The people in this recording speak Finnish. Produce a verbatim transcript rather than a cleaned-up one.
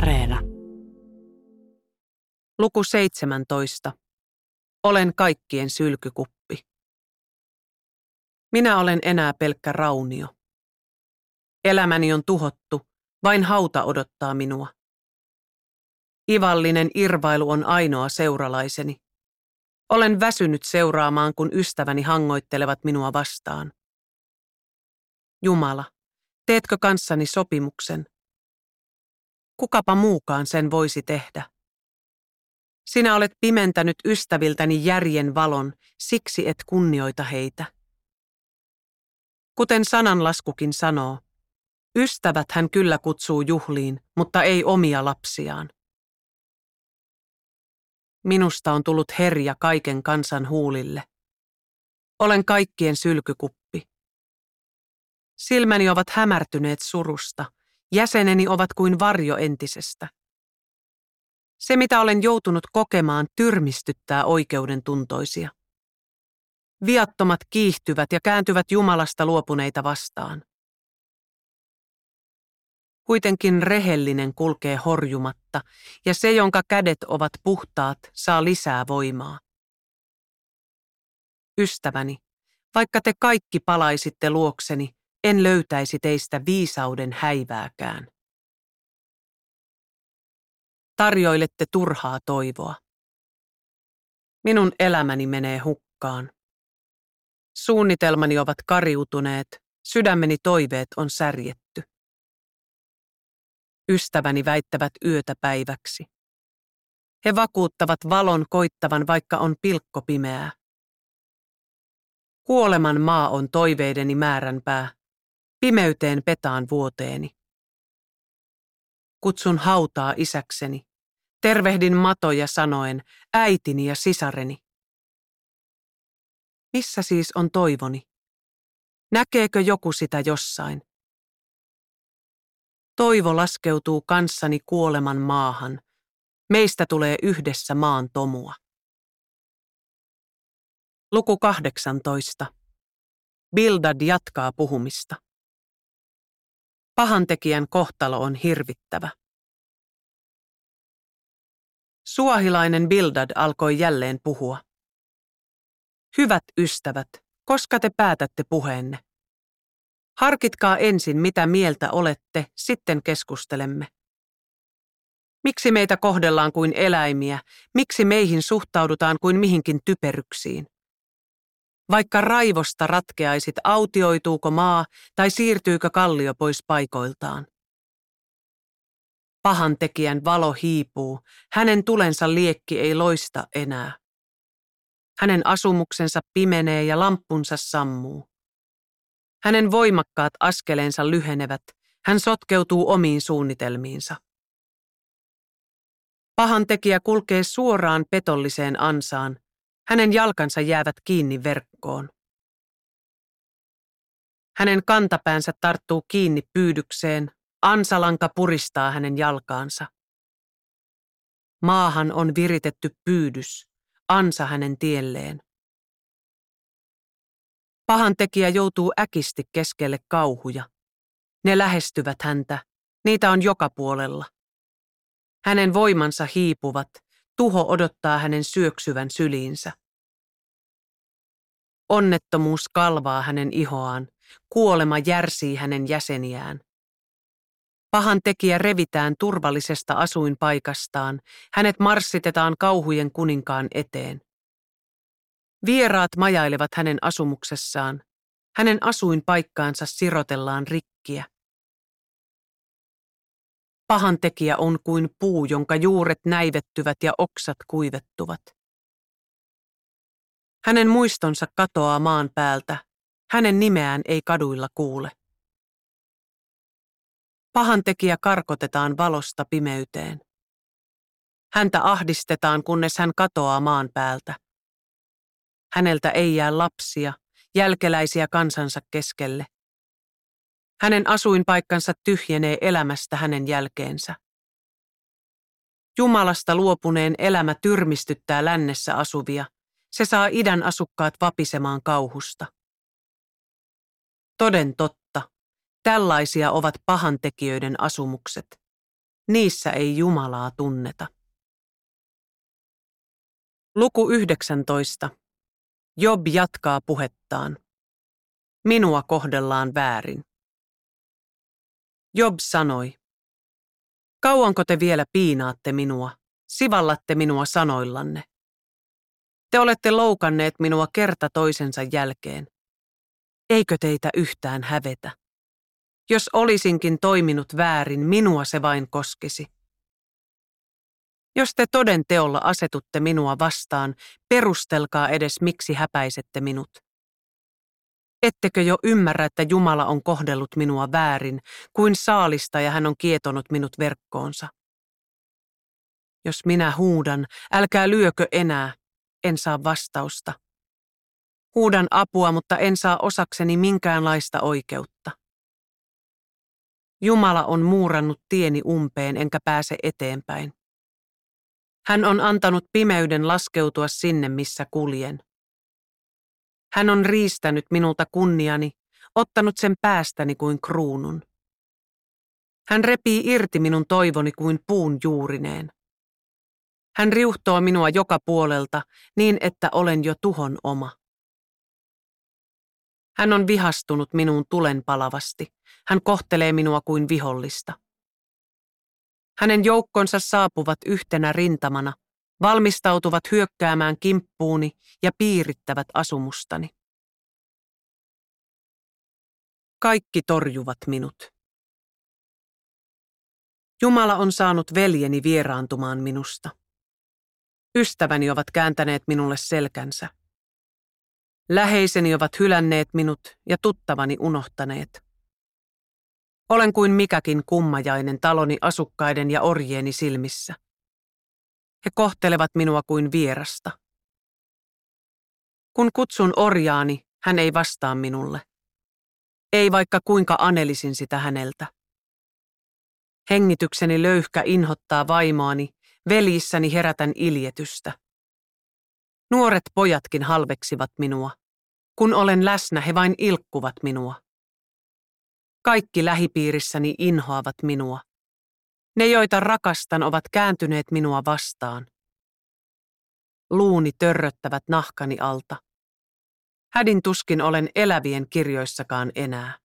Areena. Luku seitsemäntoista. Olen kaikkien sylkykuppi. Minä olen enää pelkkä raunio. Elämäni on tuhottu, vain hauta odottaa minua. Ivallinen irvailu on ainoa seuralaiseni. Olen väsynyt seuraamaan, kun ystäväni hangoittelevat minua vastaan. Jumala, teetkö kanssani sopimuksen? Kukapa muukaan sen voisi tehdä? Sinä olet pimentänyt ystäviltäni järjen valon, siksi et kunnioita heitä. Kuten sananlaskukin sanoo, ystävät hän kyllä kutsuu juhliin, mutta ei omia lapsiaan. Minusta on tullut herja kaiken kansan huulille. Olen kaikkien sylkykuppi. Silmäni ovat hämärtyneet surusta, jäseneni ovat kuin varjo entisestä. Se, mitä olen joutunut kokemaan, tyrmistyttää oikeuden tuntoisia. Viattomat kiihtyvät ja kääntyvät Jumalasta luopuneita vastaan. Kuitenkin rehellinen kulkee horjumatta, ja se, jonka kädet ovat puhtaat, saa lisää voimaa. Ystäväni, vaikka te kaikki palaisitte luokseni, en löytäisi teistä viisauden häivääkään. Tarjoilette turhaa toivoa. Minun elämäni menee hukkaan. Suunnitelmani ovat kariutuneet, sydämeni toiveet on särjetty. Ystäväni väittävät yötä päiväksi. He vakuuttavat valon koittavan, vaikka on pilkkopimeää. Kuoleman maa on toiveideni määränpää. Pimeyteen petaan vuoteeni. Kutsun hautaa isäkseni. Tervehdin matoja sanoen, äitini ja sisareni. Missä siis on toivoni? Näkeekö joku sitä jossain? Toivo laskeutuu kanssani kuoleman maahan. Meistä tulee yhdessä maan tomua. Luku kahdeksantoista. Bildad jatkaa puhumista. Pahantekijän kohtalo on hirvittävä. Suahilainen Bildad alkoi jälleen puhua. Hyvät ystävät, koska te päätätte puheenne? Harkitkaa ensin, mitä mieltä olette, sitten keskustelemme. Miksi meitä kohdellaan kuin eläimiä, miksi meihin suhtaudutaan kuin mihinkin typeryksiin? Vaikka raivosta ratkeaisit, autioituuko maa tai siirtyykö kallio pois paikoiltaan? Pahantekijän valo hiipuu, hänen tulensa liekki ei loista enää. Hänen asumuksensa pimenee ja lamppunsa sammuu. Hänen voimakkaat askeleensa lyhenevät, hän sotkeutuu omiin suunnitelmiinsa. Pahantekijä kulkee suoraan petolliseen ansaan, hänen jalkansa jäävät kiinni verkkoon. Hänen kantapäänsä tarttuu kiinni pyydykseen, ansalanka puristaa hänen jalkaansa. Maahan on viritetty pyydys, ansa hänen tielleen. Pahantekijä joutuu äkisti keskelle kauhuja. Ne lähestyvät häntä, niitä on joka puolella. Hänen voimansa hiipuvat, tuho odottaa hänen syöksyvän syliinsä. Onnettomuus kalvaa hänen ihoaan, kuolema järsii hänen jäseniään. Pahantekijä revitään turvallisesta asuinpaikastaan, hänet marssitetaan kauhujen kuninkaan eteen. Vieraat majailevat hänen asumuksessaan, hänen asuinpaikkaansa sirotellaan rikkiä. Pahantekijä on kuin puu, jonka juuret näivettyvät ja oksat kuivettuvat. Hänen muistonsa katoaa maan päältä, hänen nimeään ei kaduilla kuule. Pahantekijä karkotetaan valosta pimeyteen. Häntä ahdistetaan, kunnes hän katoaa maan päältä. Häneltä ei jää lapsia, jälkeläisiä kansansa keskelle. Hänen asuinpaikkansa tyhjenee elämästä hänen jälkeensä. Jumalasta luopuneen elämä tyrmistyttää lännessä asuvia. Se saa idän asukkaat vapisemaan kauhusta. Toden totta, tällaisia ovat pahantekijöiden asumukset. niissä ei Jumalaa tunneta. Luku yhdeksäntoista. Job jatkaa puhettaan. Minua kohdellaan väärin. Job sanoi, kauanko te vielä piinaatte minua, sivallatte minua sanoillanne? Te olette loukanneet minua kerta toisensa jälkeen. Eikö teitä yhtään hävetä? Jos olisinkin toiminut väärin, minua se vain koskisi. Jos te toden teolla asetutte minua vastaan, perustelkaa edes miksi häpäisette minut. Ettekö jo ymmärrä, että Jumala on kohdellut minua väärin, kuin saalista ja hän on kietonut minut verkkoonsa? Jos minä huudan, älkää lyökö enää, en saa vastausta. Huudan apua, mutta en saa osakseni minkäänlaista oikeutta. Jumala on muurannut tieni umpeen, enkä pääse eteenpäin. Hän on antanut pimeyden laskeutua sinne, missä kuljen. Hän on riistänyt minulta kunniani, ottanut sen päästäni kuin kruunun. Hän repii irti minun toivoni kuin puun juurineen. Hän riuhtoo minua joka puolelta niin, että olen jo tuhon oma. Hän on vihastunut minuun tulenpalavasti. Hän kohtelee minua kuin vihollista. Hänen joukkonsa saapuvat yhtenä rintamana, valmistautuvat hyökkäämään kimppuuni ja piirittävät asumustani. Kaikki torjuvat minut. Jumala on saanut veljeni vieraantumaan minusta. Ystäväni ovat kääntäneet minulle selkänsä. Läheiseni ovat hylänneet minut ja tuttavani unohtaneet. Olen kuin mikäkin kummajainen taloni asukkaiden ja orjieni silmissä. He kohtelevat minua kuin vierasta. Kun kutsun orjaani, hän ei vastaa minulle. Ei vaikka kuinka anelisin sitä häneltä. Hengitykseni löyhkä inhottaa vaimoani, veljissäni herätän iljetystä. Nuoret pojatkin halveksivat minua. Kun olen läsnä, he vain ilkkuvat minua. Kaikki lähipiirissäni inhoavat minua. Ne, joita rakastan, ovat kääntyneet minua vastaan. Luuni törröttävät nahkani alta. Hädin tuskin olen elävien kirjoissakaan enää.